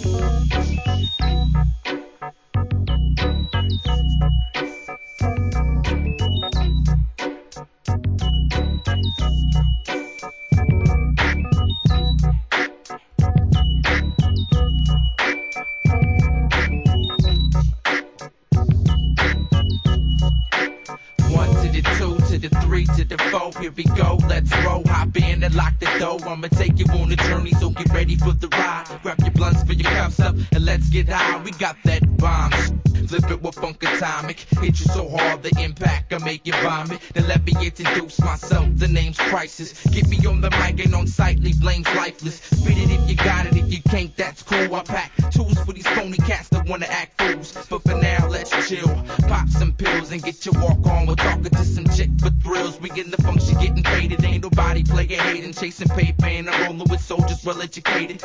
To the 3 to the 4, here we go, let's roll. Hop in and lock the door. I'ma take you on a journey, so get ready for the ride. Grab your blunts, fill your cups up, and let's get high. We got that bomb, flip it with funk atomic. Hit you so hard, the impact I make you vomit. Then let me introduce myself, the name's Crisis. Get me on the mic and on sight, leave lanes lifeless. Spit it if you got it, if you can't, that's cool. I pack tools for these phony cats that wanna act fools. But for now, let's chill, pop some pills and get your walk on. We're talking to some chick for thrills. We in the function, getting faded. Ain't nobody playing hating, chasing paper, and I'm rolling with soldiers well educated.